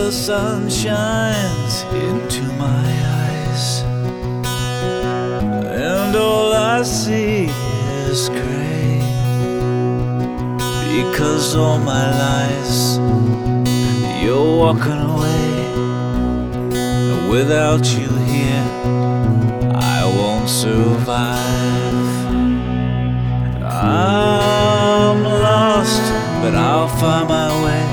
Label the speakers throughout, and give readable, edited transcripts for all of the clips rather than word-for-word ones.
Speaker 1: the sun shines into my eyes, and all I see is gray, because all my lies you're walking away. Without you here I won't survive. I'm lost, but I'll find my way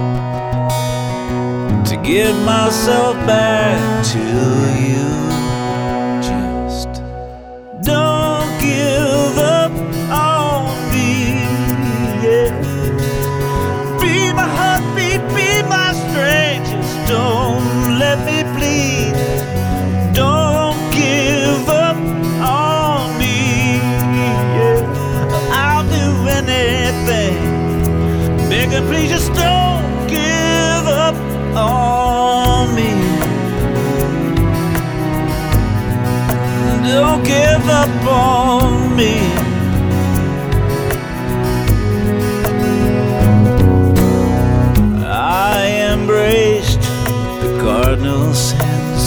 Speaker 1: to get myself back to you. Just don't give up on me, yeah. Be my heartbeat, be my strength. Just don't let me bleed. Don't give up on me, yeah. I'll do anything, begging please, just don't give up on me. Don't give up on me. I embraced the cardinal sins.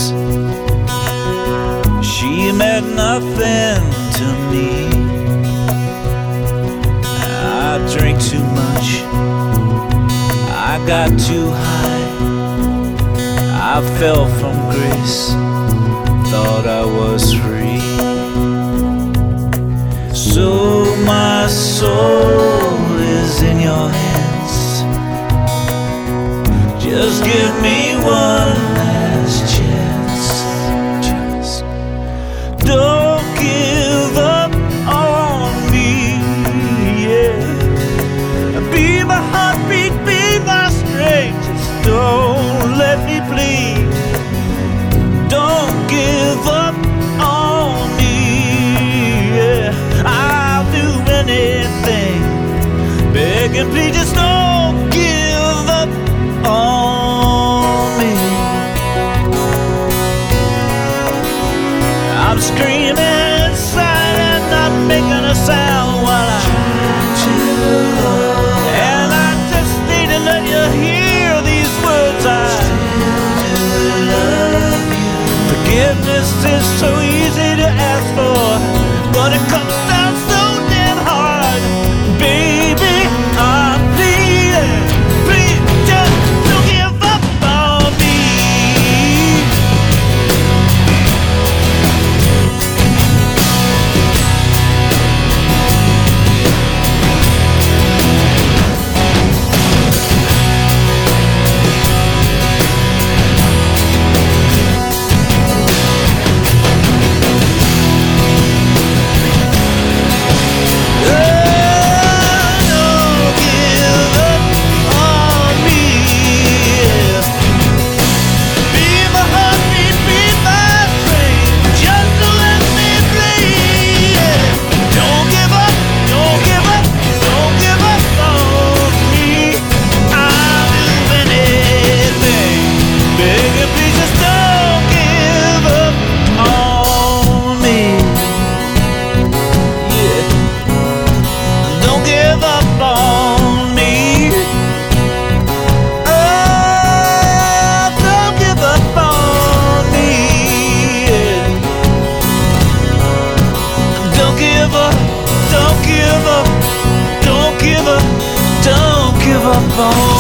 Speaker 1: She meant nothing to me. I drank too much, I got too high, I fell from grace, thought I was free. So my soul is in your hands. Just give me one last chance. Just don't give up on me, yeah. Be my heartbeat, be my strength. Just don't let me bleed. Don't give up on me, yeah. I'll do anything, begging please, just don't give up on me. I'm screaming inside and not making a sound while I try to love. And I just need to let you hear these words. I still love you. Forgiveness is so easy to ask for, but it comes down so damn hard. Baby, I'm pleading, please just don't give up on me. Don't give up on